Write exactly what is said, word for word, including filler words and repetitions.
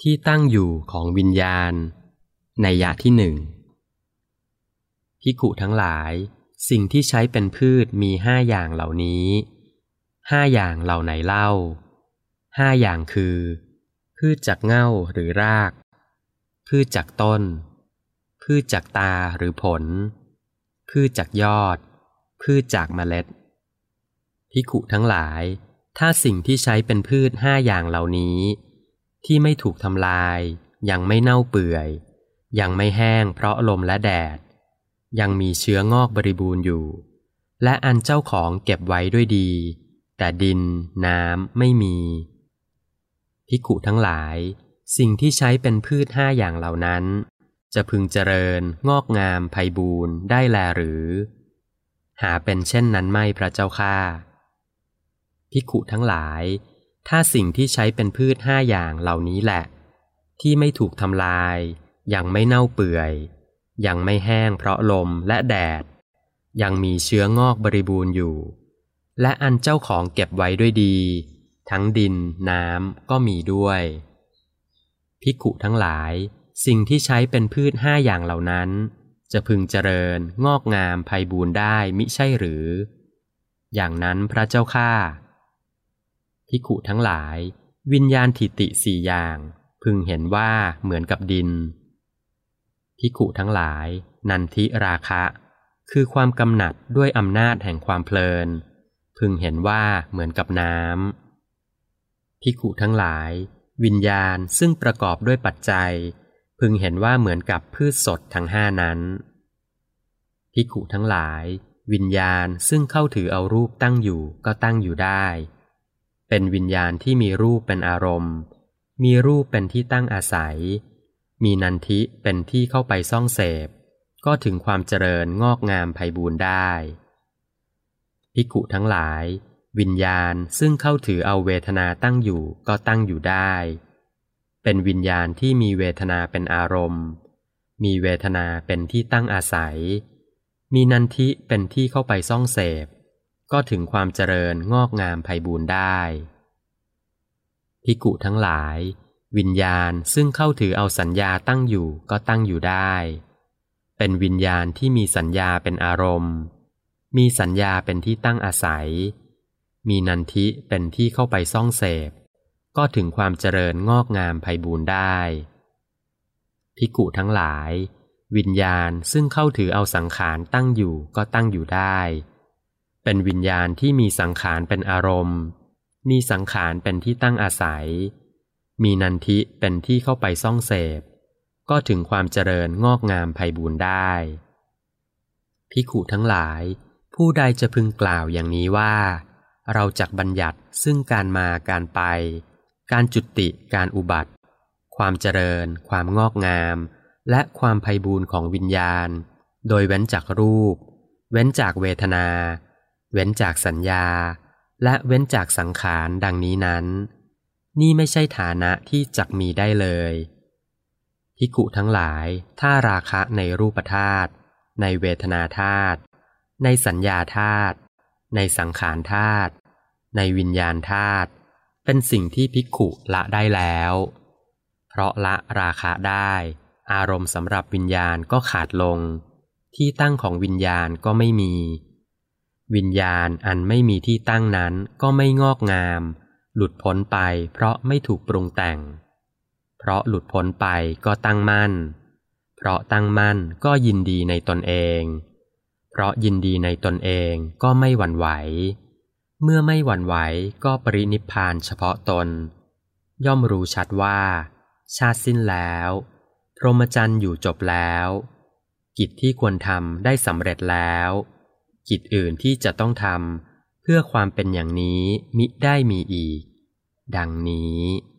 ที่ตั้งอยู่ของวิญญาณนัยยะที่หนึ่งภิกขุทั้งหลายสิ่งที่ใช้เป็นพืชมีห้าอย่างเหล่านี้ห้าอย่างเหล่าไหนเล่าห้าอย่างคือพืชจากเง่าหรือรากพืชจากต้นพืชจากตาหรือผลพืชจากยอดพืชจากเมล็ดภิกขุทั้งหลายถ้าสิ่งที่ใช้เป็นพืชห้าอย่างเหล่านี้ที่ไม่ถูกทำลายยังไม่เน่าเปื่อยยังไม่แห้งเพราะลมและแดดยังมีเชื้องอกบริบูรณ์อยู่และอันเจ้าของเก็บไว้ด้วยดีแต่ดินน้ำไม่มีภิกขุทั้งหลายสิ่งที่ใช้เป็นพืชห้าอย่างเหล่านั้นจะพึงเจริญงอกงามไพบูรณ์ได้แลหรือหาเป็นเช่นนั้นไม่พระเจ้าข้าภิกขุทั้งหลายถ้าสิ่งที่ใช้เป็นพืชห้าอย่างเหล่านี้แหละที่ไม่ถูกทำลายยังไม่เน่าเปื่อยยังไม่แห้งเพราะลมและแดดยังมีเชื้องอกบริบูรณ์อยู่และอันเจ้าของเก็บไว้ด้วยดีทั้งดินน้ำก็มีด้วยภิกขุทั้งหลายสิ่งที่ใช้เป็นพืชห้าอย่างเหล่านั้นจะพึงเจริญงอกงามไพบูรณ์ได้มิใช่หรืออย่างนั้นพระเจ้าข้าภิกขุทั้งหลายวิญญาณทิฏฐิสี่อย่างพึงเห็นว่าเหมือนกับดินภิกขุทั้งหลายนันทิราคะคือความกำหนัดด้วยอำนาจแห่งความเพลินพึงเห็นว่าเหมือนกับน้ำภิกขุทั้งหลายวิญญาณซึ่งประกอบด้วยปัจจัยพึงเห็นว่าเหมือนกับพืชสดทั้งห้านั้นภิกขุทั้งหลายวิญญาณซึ่งเข้าถือเอารูปตั้งอยู่ก็ตั้งอยู่ได้เป็นวิญญาณที่มีรูปเป็นอารมณ์มีรูปเป็นที่ตั้งอาศัยมีนันทิเป็นที่เข้าไปซ่องเสพก็ถึงความเจริญงอกงามไพบูรณ์ได้ภิกขุทั้งหลายวิญญาณซึ่งเข้าถือเอาเวทนาตั้งอยู่ก็ตั้งอยู่ได้เป็นวิญญาณที่มีเวทนาเป็นอารมณ์มีเวทนาเป็นที่ตั้งอาศัยมีนันทิเป็นที่เข้าไปซ่องเสพก็ถึงความเจริญงอกงามไพบูรณ์ได้ภิกขุทั้งหลายวิญญาณซึ่งเข้าถือเอาสัญญาตั้งอยู่ก็ตั้งอยู่ได้เป็นวิญญาณที่มีสัญญาเป็นอารมณ์มีสัญญาเป็นที่ตั้งอาศัยมีนันทิเป็นที่เข้าไปซ่องเสพก็ถึงความเจริญงอกงามไพบูรณ์ได้ภิกขุทั้งหลายวิญญาณซึ่งเข้าถือเอาสังขารตั้งอยู่ก็ตั้งอยู่ได้เป็นวิญญาณที่มีสังขารเป็นอารมณ์มีสังขารเป็นที่ตั้งอาศัยมีนันทิเป็นที่เข้าไปซ่องเสพก็ถึงความเจริญงอกงามไพบูรณ์ได้ภิกขุทั้งหลายผู้ใดจะพึงกล่าวอย่างนี้ว่าเราจักบัญญัติซึ่งการมาการไปการจุติการอุบัติความเจริญความงอกงามและความไพบูรณ์ของวิญญาณโดยเว้นจากรูปเว้นจากเวทนาเว้นจากสัญญาและเว้นจากสังขารดังนี้นั้นนี่ไม่ใช่ฐานะที่จักมีได้เลยภิกขุทั้งหลายถ้าราคะในรูปธาตุในเวทนาธาตุในสัญญาธาตุในสังขารธาตุในวิญญาณธาตุเป็นสิ่งที่ภิกขุละได้แล้วเพราะละราคะได้อารมณ์สำหรับวิญญาณก็ขาดลงที่ตั้งของวิญญาณก็ไม่มีวิญญาณอันไม่มีที่ตั้งนั้นก็ไม่งอกงามหลุดพ้นไปเพราะไม่ถูกปรุงแต่งเพราะหลุดพ้นไปก็ตั้งมั่นเพราะตั้งมั่นก็ยินดีในตนเองเพราะยินดีในตนเองก็ไม่หวั่นไหวเมื่อไม่หวั่นไหวก็ปรินิพพานเฉพาะตนย่อมรู้ชัดว่าชาติสิ้นแล้วพรหมจรรย์อยู่จบแล้วกิจที่ควรทำได้สำเร็จแล้วกิจอื่นที่จะต้องทำเพื่อความเป็นอย่างนี้มิได้มีอีกดังนี้